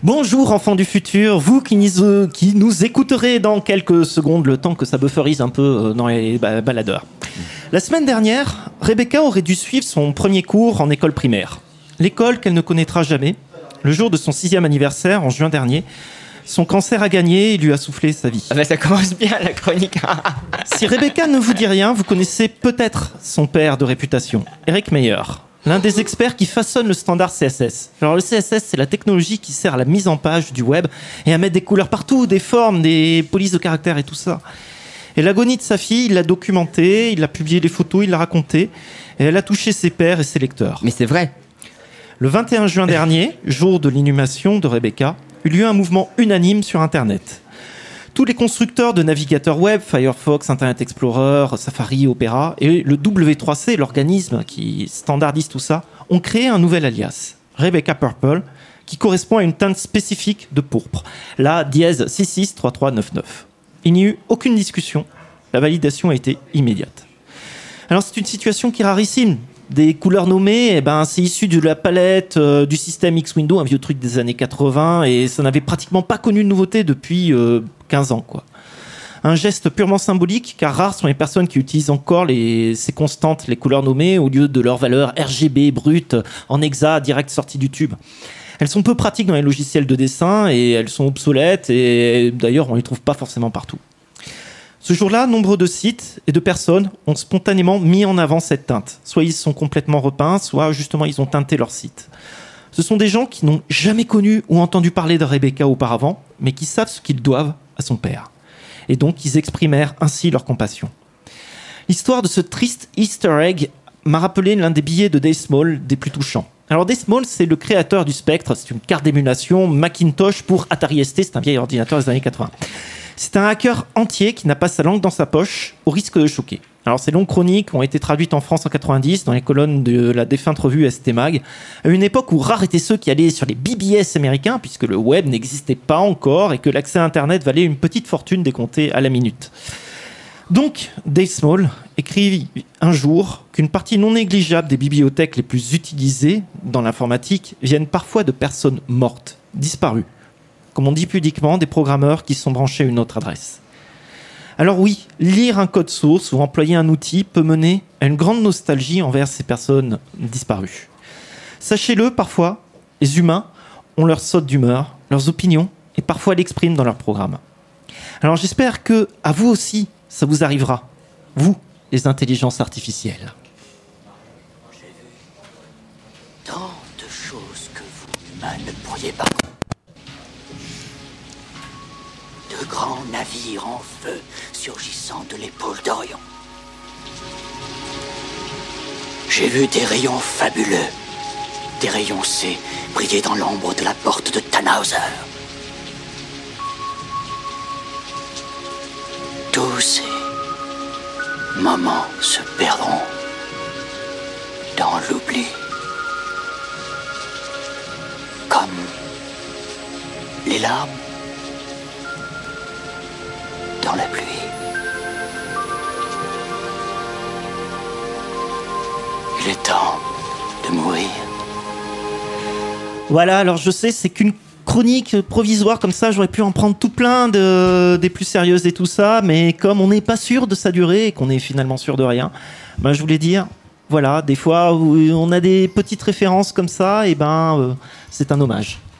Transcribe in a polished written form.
Bonjour enfants du futur, vous qui nous écouterez dans quelques secondes, le temps que ça bufferise un peu dans les baladeurs. La semaine dernière, Rebecca aurait dû suivre son premier cours en école primaire. L'école qu'elle ne connaîtra jamais. Le jour de son 6e anniversaire, en juin dernier, son cancer a gagné et lui a soufflé sa vie. Ah bah ça commence bien la chronique. Si Rebecca ne vous dit rien, vous connaissez peut-être son père de réputation, Eric Meyer. L'un des experts qui façonne le standard CSS. Alors le CSS, c'est la technologie qui sert à la mise en page du web et à mettre des couleurs partout, des formes, des polices de caractères et tout ça. Et l'agonie de sa fille, il l'a documentée, il a publié les photos, il l'a raconté, et elle a touché ses pairs et ses lecteurs. Mais c'est vrai. Le 21 juin dernier, jour de l'inhumation de Rebecca, eut lieu un mouvement unanime sur Internet. Tous les constructeurs de navigateurs web, Firefox, Internet Explorer, Safari, Opera, et le W3C, l'organisme qui standardise tout ça, ont créé un nouvel alias, Rebecca Purple, qui correspond à une teinte spécifique de pourpre, la dièse 663399. Il n'y eut aucune discussion, la validation a été immédiate. Alors c'est une situation qui est rarissime. Des couleurs nommées, c'est issu de la palette du système X-Window, un vieux truc des années 80, et ça n'avait pratiquement pas connu de nouveauté depuis 15 ans, quoi. Un geste purement symbolique, car rares sont les personnes qui utilisent encore ces constantes, les couleurs nommées, au lieu de leur valeur RGB brute, en hexa, direct sortie du tube. Elles sont peu pratiques dans les logiciels de dessin, et elles sont obsolètes, et d'ailleurs on ne les trouve pas forcément partout. Ce jour-là, nombre de sites et de personnes ont spontanément mis en avant cette teinte. Soit ils sont complètement repeints, soit justement ils ont teinté leur site. Ce sont des gens qui n'ont jamais connu ou entendu parler de Rebecca auparavant, mais qui savent ce qu'ils doivent à son père. Et donc ils exprimèrent ainsi leur compassion. L'histoire de ce triste Easter egg m'a rappelé l'un des billets de Dave Small des plus touchants. Alors Dave Small, c'est le créateur du Spectre, c'est une carte d'émulation Macintosh pour Atari ST, c'est un vieil ordinateur des années 80. C'est un hacker entier qui n'a pas sa langue dans sa poche, au risque de choquer. Alors ces longues chroniques ont été traduites en France en 90 dans les colonnes de la défunte revue ST Mag, à une époque où rares étaient ceux qui allaient sur les BBS américains, puisque le web n'existait pas encore et que l'accès à Internet valait une petite fortune décomptée à la minute. Donc, Dave Small écrit un jour qu'une partie non négligeable des bibliothèques les plus utilisées dans l'informatique viennent parfois de personnes mortes, disparues. Comme on dit pudiquement, des programmeurs qui sont branchés à une autre adresse. Alors oui, lire un code source ou employer un outil peut mener à une grande nostalgie envers ces personnes disparues. Sachez-le, parfois, les humains ont leur saute d'humeur, leurs opinions, et parfois l'expriment dans leur programme. Alors j'espère que, à vous aussi, ça vous arrivera. Vous, les intelligences artificielles. J'ai vu tant de choses que vous, humains, ne pourriez pas. De grands navires en feu surgissant de l'épaule d'Orion. J'ai vu des rayons fabuleux, des rayons C briller dans l'ombre de la porte de Tannhauser. Tous ces moments se perdront dans l'oubli, comme les larmes dans la pluie. Il est temps de mourir. Voilà, alors je sais, c'est qu'une chronique provisoire comme ça, j'aurais pu en prendre tout plein des plus sérieuses et tout ça, mais comme on n'est pas sûr de sa durée et qu'on est finalement sûr de rien, je voulais dire, voilà, des fois où on a des petites références comme ça, et c'est un hommage.